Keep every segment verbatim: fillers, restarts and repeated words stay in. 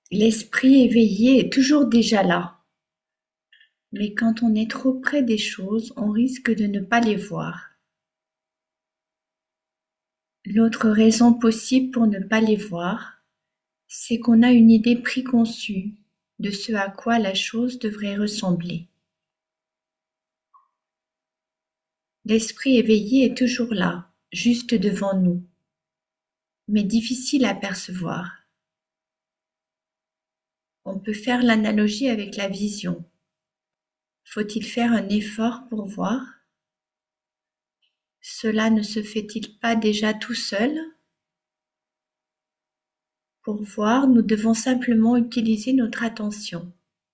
L'esprit éveillé est toujours déjà là, mais quand on est trop près des choses, on risque de ne pas les voir. L'autre raison possible pour ne pas les voir, c'est qu'on a une idée préconçue de ce à quoi la chose devrait ressembler. L'esprit éveillé est toujours là, juste devant nous, mais difficile à percevoir. On peut faire l'analogie avec la vision. Faut-il faire un effort pour voir? Cela ne se fait-il pas déjà tout seul? Pour voir, nous devons simplement utiliser notre attention,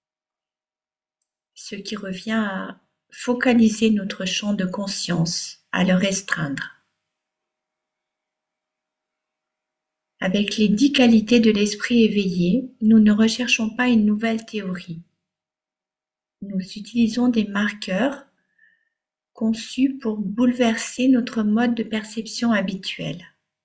ce qui revient à focaliser notre champ de conscience, à le restreindre. Avec les dix qualités de l'esprit éveillé, nous ne recherchons pas une nouvelle théorie. Nous utilisons des marqueurs conçus pour bouleverser notre mode de perception habituel.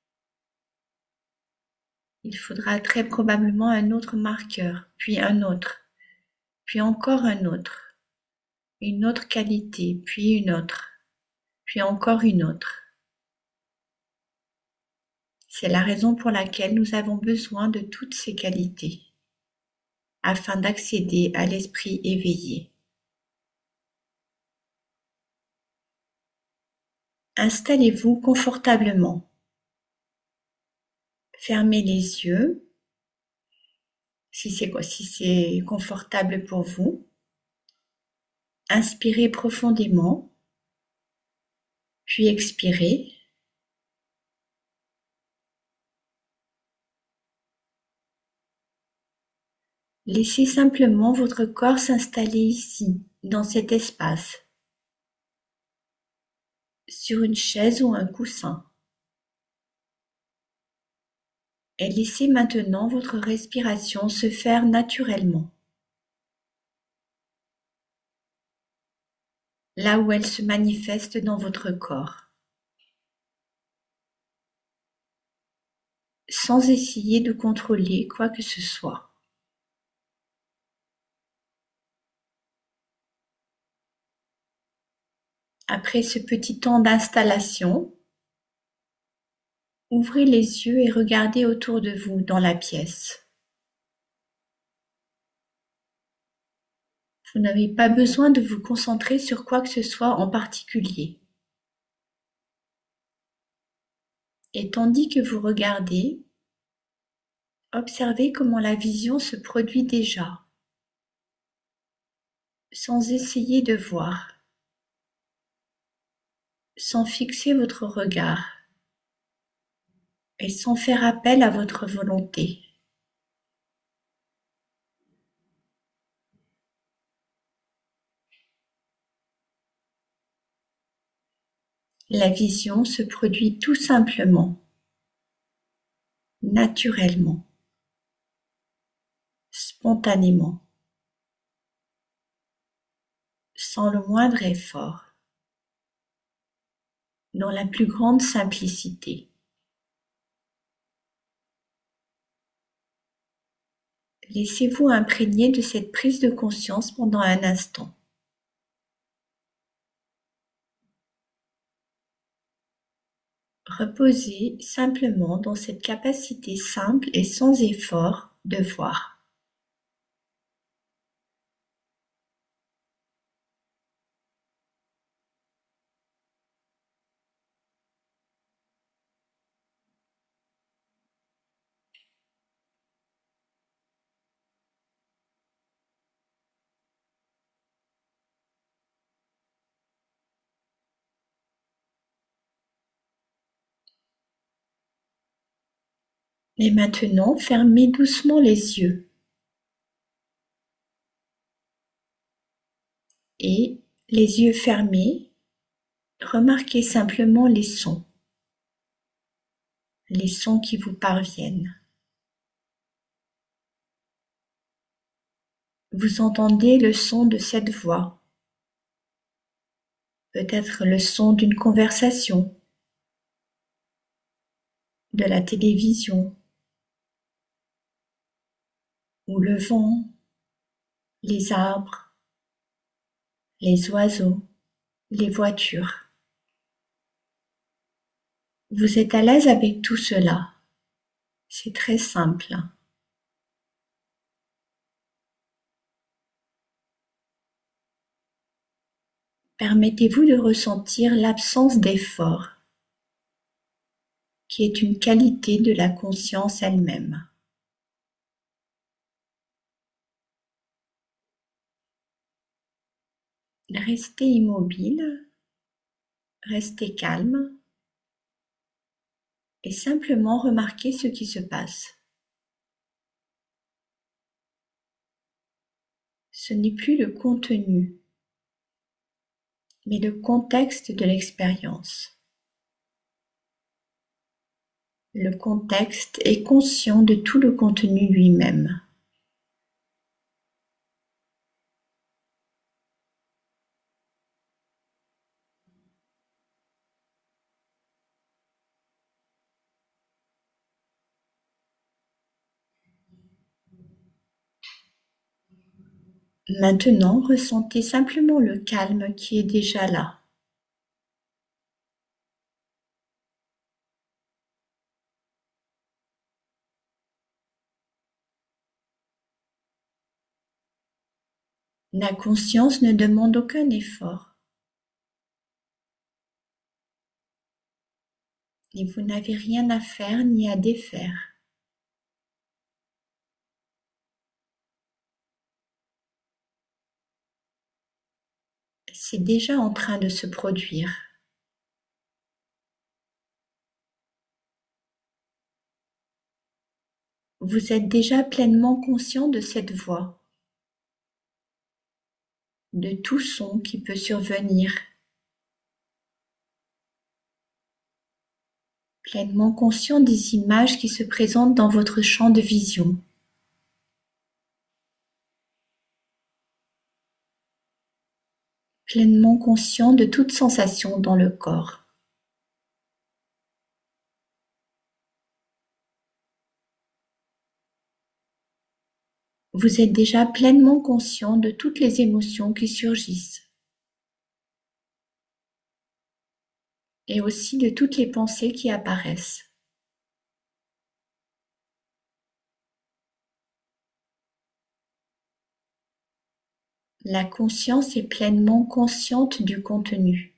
Il faudra très probablement un autre marqueur, puis un autre, puis encore un autre, une autre qualité, puis une autre, puis encore une autre. C'est la raison pour laquelle nous avons besoin de toutes ces qualités, afin d'accéder à l'esprit éveillé. Installez-vous confortablement. Fermez les yeux, si c'est si c'est confortable pour vous. Inspirez profondément, puis expirez. Laissez simplement votre corps s'installer ici, dans cet espace, sur une chaise ou un coussin. Et laissez maintenant votre respiration se faire naturellement, là où elle se manifeste dans votre corps, sans essayer de contrôler quoi que ce soit. Après ce petit temps d'installation, ouvrez les yeux et regardez autour de vous dans la pièce. Vous n'avez pas besoin de vous concentrer sur quoi que ce soit en particulier. Et tandis que vous regardez, observez comment la vision se produit déjà, sans essayer de voir, sans fixer votre regard et sans faire appel à votre volonté. La vision se produit tout simplement, naturellement, spontanément, sans le moindre effort, dans la plus grande simplicité. Laissez-vous imprégner de cette prise de conscience pendant un instant. Reposez simplement dans cette capacité simple et sans effort de voir. Et maintenant, fermez doucement les yeux. Et, les yeux fermés, remarquez simplement les sons, les sons qui vous parviennent. Vous entendez le son de cette voix, peut-être le son d'une conversation, de la télévision ou le vent, les arbres, les oiseaux, les voitures. Vous êtes à l'aise avec tout cela. C'est très simple. Permettez-vous de ressentir l'absence d'effort, qui est une qualité de la conscience elle-même. Restez immobile, restez calme et simplement remarquez ce qui se passe. Ce n'est plus le contenu, mais le contexte de l'expérience. Le contexte est conscient de tout le contenu lui-même. Maintenant, ressentez simplement le calme qui est déjà là. La conscience ne demande aucun effort. Et vous n'avez rien à faire ni à défaire. C'est déjà en train de se produire. Vous êtes déjà pleinement conscient de cette voix, de tout son qui peut survenir, pleinement conscient des images qui se présentent dans votre champ de vision. Pleinement conscient de toute sensation dans le corps. Vous êtes déjà pleinement conscient de toutes les émotions qui surgissent. Et aussi de toutes les pensées qui apparaissent. La conscience est pleinement consciente du contenu.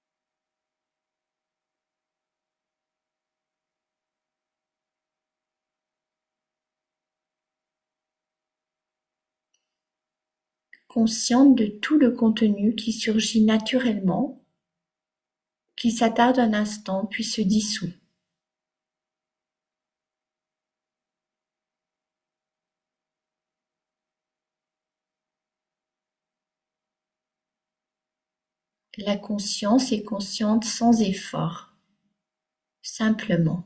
Consciente de tout le contenu qui surgit naturellement, qui s'attarde un instant puis se dissout. La conscience est consciente sans effort, simplement.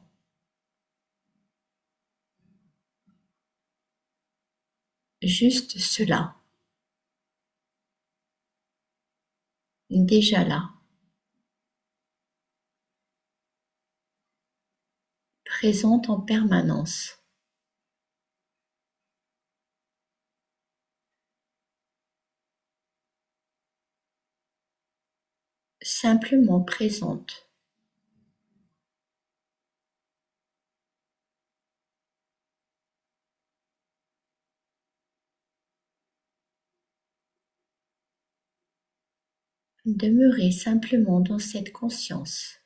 Juste cela. Déjà là. Présente en permanence. Simplement présente. Demeurez simplement dans cette conscience.